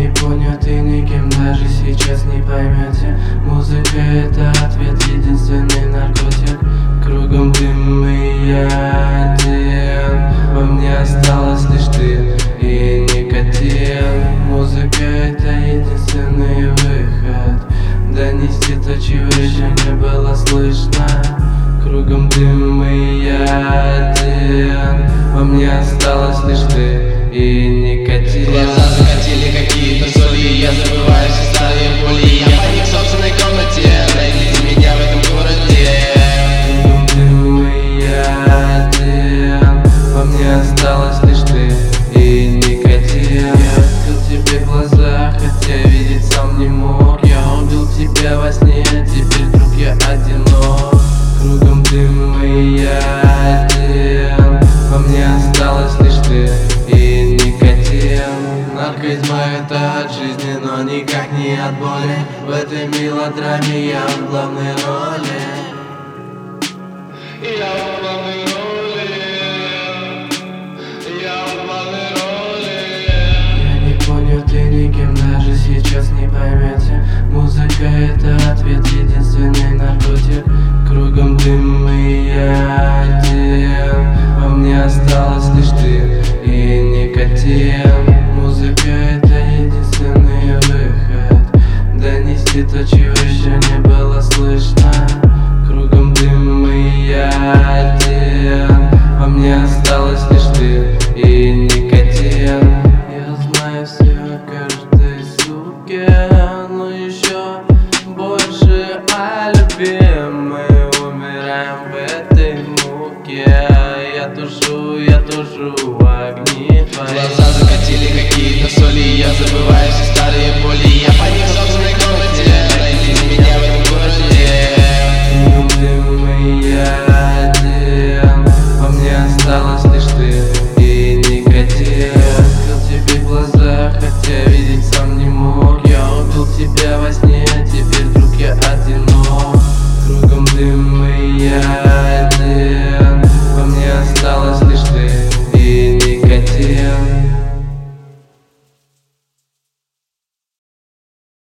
не понят и никем даже сейчас не поймете. Музыка — это ответ, единственный наркотик. Кругом дым и я один, во мне осталось лишь ты и никотин. Музыка — это единственный выход, донести то, чего еще не было слышно. Кругом дым и я один, во мне осталось лишь ты и никотин. Глаза закатили какие-то соли, я забываюсь и ставим боли. Я паник в собственной комнате, найдите меня в этом городе. Кругом дым и я один, во мне осталось лишь ты и никотин. Я открыл тебе глаза, хотя видеть сам не мог. Я убил тебя во сне, теперь вдруг я одинок. Кругом дым и я один, во мне осталось лишь ты и никотин. Наркотизм — это от жизни, но никак не от боли. В этой мелодраме я в главной роли. Я в главной роли, я в главной роли. Я не понят и никем даже сейчас не поймете. Музыка — это ответ, единственный наркотик. Кругом дым и я один, во мне осталось лишь ты и никотин. Музыка — это единственный выход, донести то, чего еще не было слышно. Кругом дым и я один, во мне осталось лишь ты и никотин. Я знаю все о каждой суке, но еще больше о любви. Мы умираем в этой муке. Я тушу огни твои. Глаза закатили какие-то соли, я забываюсь и